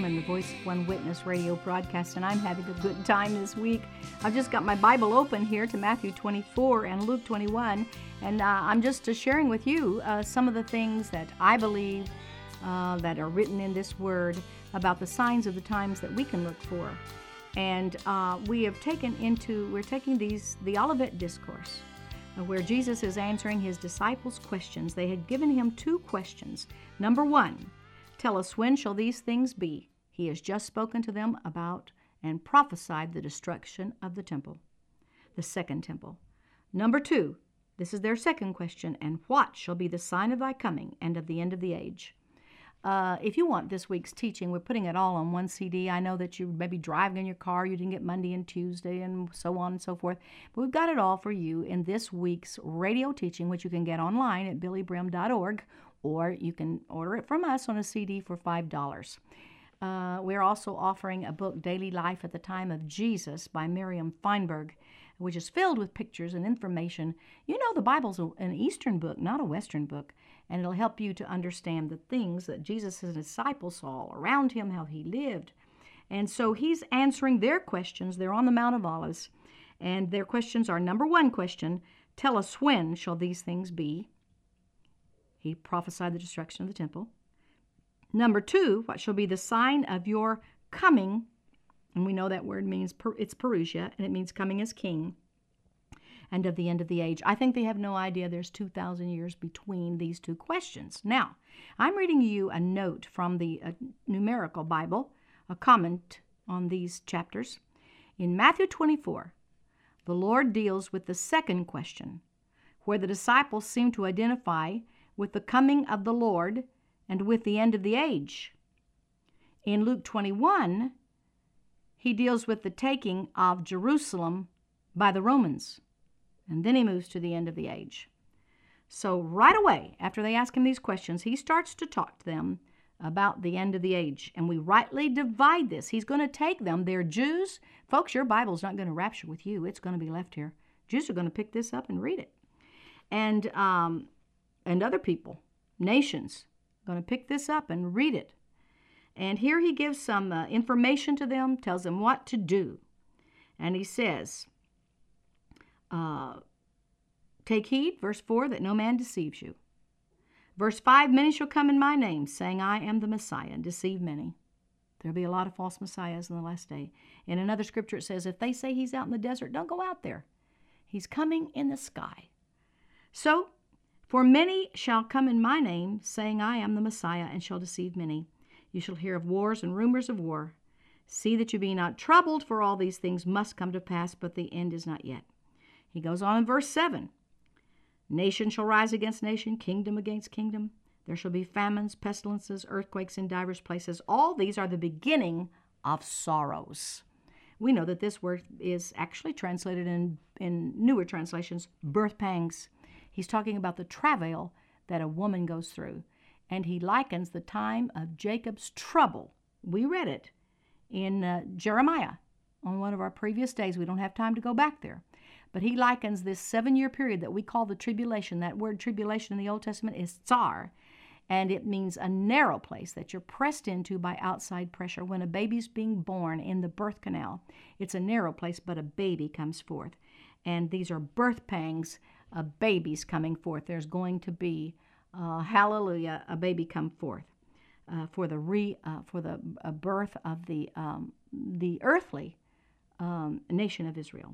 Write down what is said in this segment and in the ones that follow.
in the Voice of One Witness radio broadcast, and I'm having a good time this week. I've just got my Bible open here to Matthew 24 and Luke 21, and I'm just sharing with you some of the things that I believe that are written in this word about the signs of the times that we can look for. And we're taking the Olivet Discourse, where Jesus is answering his disciples' questions. They had given him two questions. Number one, tell us, when shall these things be? He has just spoken to them about and prophesied the destruction of the temple, the second temple. Number two, this is their second question, and what shall be the sign of thy coming and of the end of the age? If you want this week's teaching, we're putting it all on one CD. I know that you may be driving in your car, you didn't get Monday and Tuesday and so on and so forth, but we've got it all for you in this week's radio teaching, which you can get online at billybrim.org, or you can order it from us on a CD for $5. We're also offering a book, Daily Life at the Time of Jesus by Miriam Feinberg, which is filled with pictures and information. You know, the Bible's an Eastern book, not a Western book, and it'll help you to understand the things that Jesus' disciples saw around him, how he lived. And so he's answering their questions. They're on the Mount of Olives, and their questions are, number one question, tell us, when shall these things be? He prophesied the destruction of the temple. Number two, what shall be the sign of your coming? And we know that word means, it's Parousia, and it means coming as king, and of the end of the age. I think they have no idea there's 2,000 years between these two questions. Now, I'm reading you a note from the Numerical Bible, a comment on these chapters. In Matthew 24, the Lord deals with the second question, where the disciples seem to identify with the coming of the Lord and with the end of the age. In Luke 21, he deals with the taking of Jerusalem by the Romans. And then he moves to the end of the age. So right away, after they ask him these questions, he starts to talk to them about the end of the age. And we rightly divide this. He's going to take them. They're Jews. Folks, your Bible's not going to rapture with you. It's going to be left here. Jews are going to pick this up and read it. And other people, nations, going to pick this up and read it. And here he gives some information to them, tells them what to do. And he says, take heed, verse 4, that no man deceives you. Verse 5, many shall come in my name, saying, I am the Messiah, and deceive many. There'll be a lot of false messiahs in the last day. In another scripture it says, if they say he's out in the desert, don't go out there. He's coming in the sky. So, for many shall come in my name, saying, I am the Messiah, and shall deceive many. You shall hear of wars and rumors of war. See that you be not troubled, for all these things must come to pass, but the end is not yet. He goes on in verse 7. Nation shall rise against nation, kingdom against kingdom. There shall be famines, pestilences, earthquakes in divers places. All these are the beginning of sorrows. We know that this word is actually translated in newer translations, birth pangs. He's talking about the travail that a woman goes through. And he likens the time of Jacob's trouble. We read it in Jeremiah on one of our previous days. We don't have time to go back there. But he likens this 7-year period that we call the tribulation. That word tribulation in the Old Testament is tsar, and it means a narrow place that you're pressed into by outside pressure. When a baby's being born in the birth canal, it's a narrow place, but a baby comes forth. And these are birth pangs of babies coming forth. There's going to be, hallelujah, a baby come forth for the birth of the earthly nation of Israel.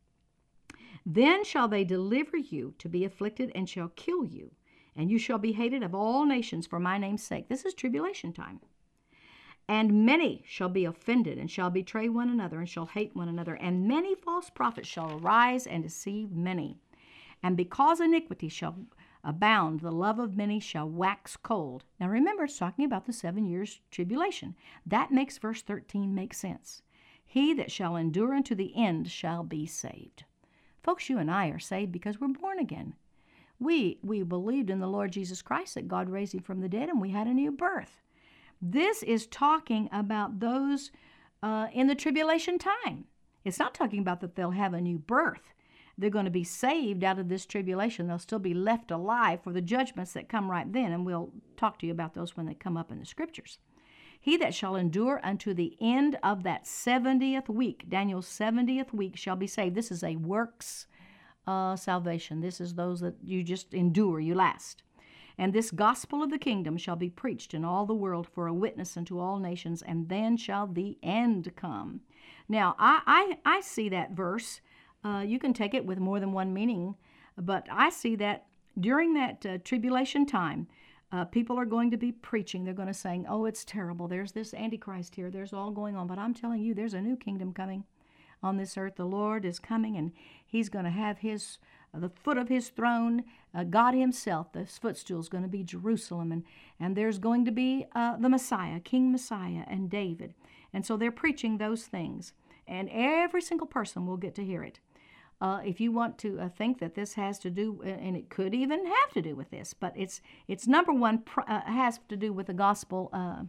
Then shall they deliver you to be afflicted, and shall kill you, and you shall be hated of all nations for my name's sake. This is tribulation time. And many shall be offended, and shall betray one another, and shall hate one another. And many false prophets shall arise and deceive many. And because iniquity shall abound, the love of many shall wax cold. Now remember, it's talking about the 7 years tribulation. That makes verse 13 make sense. He that shall endure unto the end shall be saved. Folks, you and I are saved because we're born again. We believed in the Lord Jesus Christ, that God raised him from the dead, and we had a new birth. This is talking about those in the tribulation time. It's not talking about that they'll have a new birth. They're going to be saved out of this tribulation. They'll still be left alive for the judgments that come right then, and we'll talk to you about those when they come up in the scriptures. He that shall endure unto the end of that 70th week, Daniel's 70th week, shall be saved. This is a works salvation. This is those that you just endure, you last. And this gospel of the kingdom shall be preached in all the world for a witness unto all nations, and then shall the end come. Now, I see that verse. You can take it with more than one meaning, but I see that during that tribulation time, people are going to be preaching. They're going to say, oh, it's terrible. There's this Antichrist here. There's all going on. But I'm telling you, there's a new kingdom coming on this earth. The Lord is coming, and he's going to have the foot of his throne, God himself. The footstool is going to be Jerusalem, and there's going to be the Messiah, King Messiah, and David. And so they're preaching those things, and every single person will get to hear it. If you want to think that this has to do, and it could even have to do with this, but it's number one, has to do with the gospel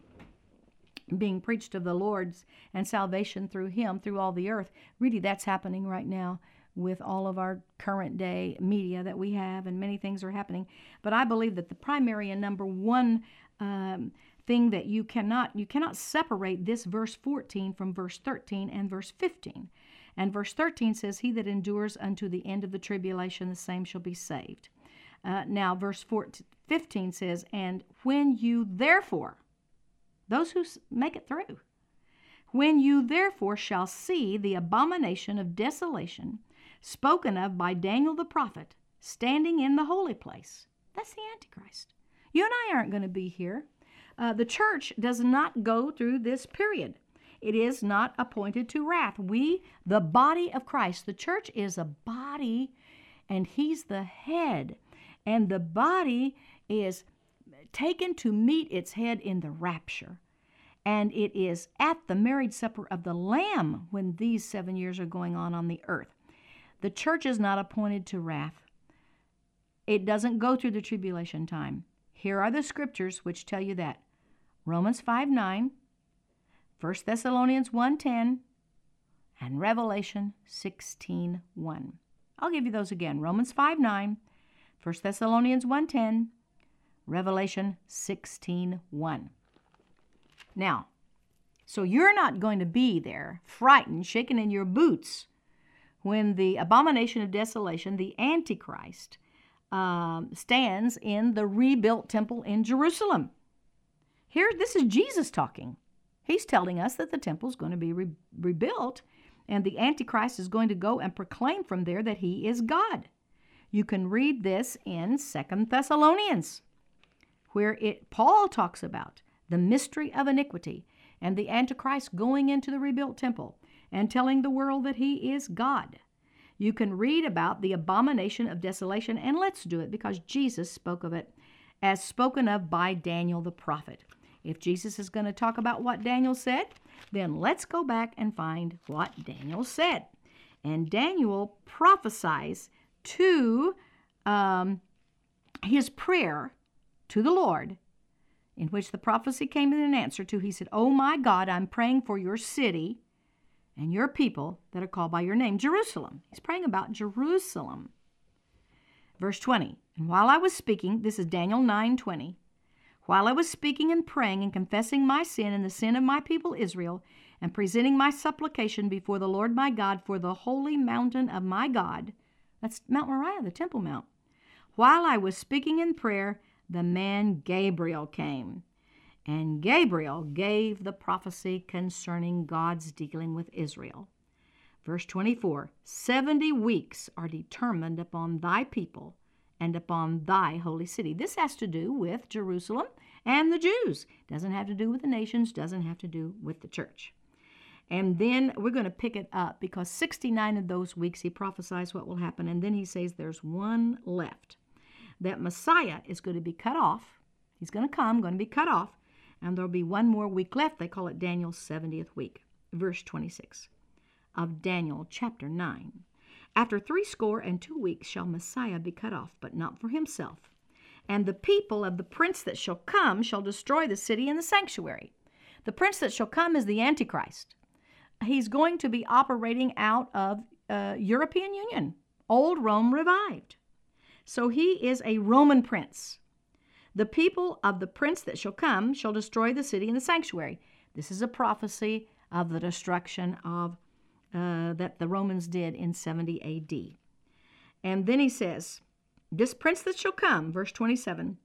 being preached of the Lord's and salvation through him, through all the earth. Really, that's happening right now with all of our current day media that we have, and many things are happening. But I believe that the primary and number one thing that you cannot separate this verse 14 from verse 13 and verse 15. And verse 13 says, he that endures unto the end of the tribulation, the same shall be saved. Now, verse 15 says, and when you therefore, those who make it through, when you therefore shall see the abomination of desolation spoken of by Daniel the prophet standing in the holy place. That's the Antichrist. You and I aren't going to be here. The church does not go through this period. It is not appointed to wrath. We, the body of Christ, the church is a body, and he's the head. And the body is taken to meet its head in the rapture. And it is at the marriage supper of the Lamb when these 7 years are going on the earth. The church is not appointed to wrath. It doesn't go through the tribulation time. Here are the scriptures which tell you that. Romans 5:9, 1 Thessalonians 1:10, and Revelation 16:1. I'll give you those again. Romans 5:9, 1 Thessalonians 1:10, Revelation 16:1. Now, so you're not going to be there frightened, shaking in your boots when the abomination of desolation, the Antichrist, stands in the rebuilt temple in Jerusalem. Here, this is Jesus talking. He's telling us that the temple is going to be rebuilt, and the Antichrist is going to go and proclaim from there that he is God. You can read this in 2 Thessalonians, where Paul talks about the mystery of iniquity and the Antichrist going into the rebuilt temple and telling the world that he is God. You can read about the abomination of desolation, and let's do it because Jesus spoke of it as spoken of by Daniel the prophet. If Jesus is going to talk about what Daniel said, then let's go back and find what Daniel said. And Daniel prophesies to his prayer to the Lord, in which the prophecy came in an answer to. He said, oh my God, I'm praying for your city and your people that are called by your name, Jerusalem. He's praying about Jerusalem. Verse 20, and while I was speaking, this is Daniel 9:20, while I was speaking and praying and confessing my sin and the sin of my people Israel, and presenting my supplication before the Lord my God for the holy mountain of my God, that's Mount Moriah, the Temple Mount. While I was speaking in prayer, the man Gabriel came, and Gabriel gave the prophecy concerning God's dealing with Israel. Verse 24, 70 weeks are determined upon thy people and upon thy holy city. This has to do with Jerusalem and the Jews. Doesn't have to do with the nations, doesn't have to do with the church. And then we're going to pick it up because 69 of those weeks he prophesies what will happen, and then he says there's one left. That Messiah is going to be cut off. He's going to come, going to be cut off, and there'll be one more week left. They call it Daniel's 70th week. Verse 26 of Daniel chapter 9. After 62 weeks shall Messiah be cut off, but not for himself. And the people of the prince that shall come shall destroy the city and the sanctuary. The prince that shall come is the Antichrist. He's going to be operating out of European Union, old Rome revived. So he is a Roman prince. The people of the prince that shall come shall destroy the city and the sanctuary. This is a prophecy of the destruction of that the Romans did in 70 A.D. And then he says, this prince that shall come, verse 27,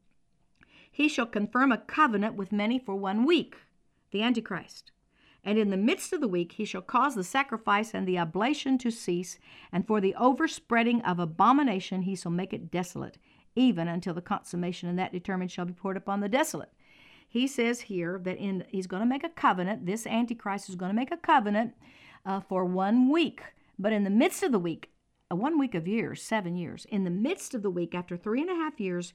he shall confirm a covenant with many for 1 week, the Antichrist. And in the midst of the week he shall cause the sacrifice and the oblation to cease, and for the overspreading of abomination he shall make it desolate, even until the consummation and that determined shall be poured upon the desolate. He says here that he's going to make a covenant. This Antichrist is going to make a covenant for 1 week. But in the midst of the week, 1 week of years, 7 years, in the midst of the week, after 3.5 years,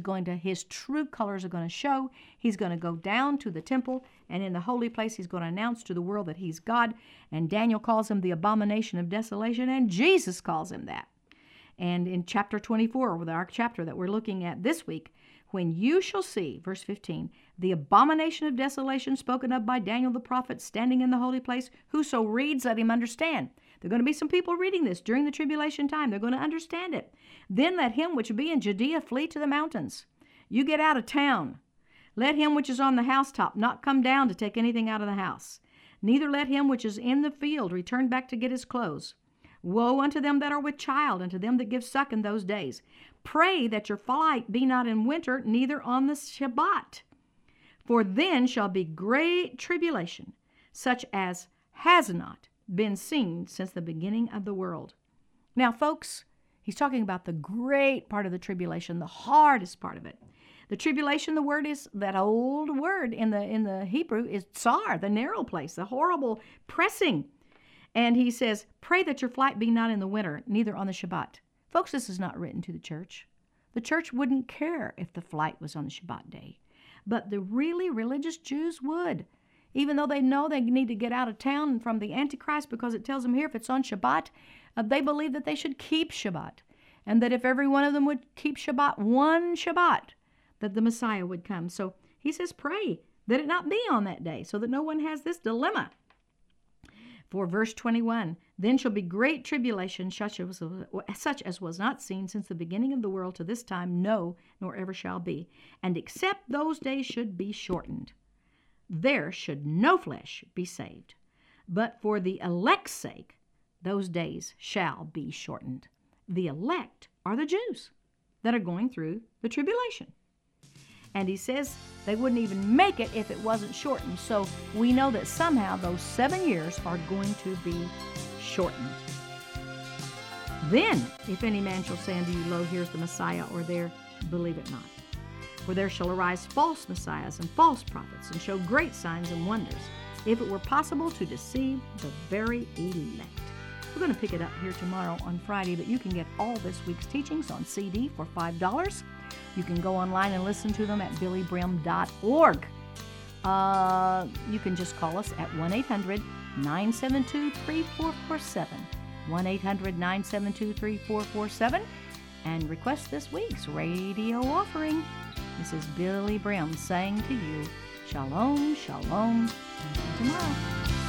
his true colors are going to show. He's going to go down to the temple, and in the holy place, he's going to announce to the world that he's God. And Daniel calls him the abomination of desolation, and Jesus calls him that. And in chapter 24, with our chapter that we're looking at this week, when you shall see, verse 15, the abomination of desolation spoken of by Daniel the prophet standing in the holy place, whoso reads, let him understand. There are going to be some people reading this during the tribulation time. They're going to understand it. Then let him which be in Judea flee to the mountains. You get out of town. Let him which is on the housetop not come down to take anything out of the house. Neither let him which is in the field return back to get his clothes. Woe unto them that are with child, and to them that give suck in those days. Pray that your flight be not in winter, neither on the Shabbat. For then shall be great tribulation, such as has not been seen since the beginning of the world. Now, folks, he's talking about the great part of the tribulation, the hardest part of it. The tribulation, the word is, that old word in the Hebrew is tsar, the narrow place, the horrible pressing. And he says, pray that your flight be not in the winter, neither on the Shabbat. Folks, this is not written to the church. The church wouldn't care if the flight was on the Shabbat day. But the really religious Jews would. Even though they know they need to get out of town from the Antichrist because it tells them here if it's on Shabbat, they believe that they should keep Shabbat. And that if every one of them would keep Shabbat, one Shabbat, that the Messiah would come. So he says, pray that it not be on that day so that no one has this dilemma. For verse 21, then shall be great tribulation, such as was not seen since the beginning of the world to this time, no, nor ever shall be. And except those days should be shortened, there should no flesh be saved. But for the elect's sake, those days shall be shortened. The elect are the Jews that are going through the tribulation. And he says they wouldn't even make it if it wasn't shortened. So we know that somehow those 7 years are going to be shortened. Then, if any man shall say unto you, lo, here's the Messiah, or there, believe it not. For there shall arise false messiahs and false prophets, and show great signs and wonders, if it were possible to deceive the very elect. We're going to pick it up here tomorrow on Friday, but you can get all this week's teachings on CD for $5. You can go online and listen to them at billybrim.org. You can just call us at 1-800-972-3447, 1-800-972-3447, and request this week's radio offering. This is Billy Brim saying to you, Shalom, Shalom, and tomorrow.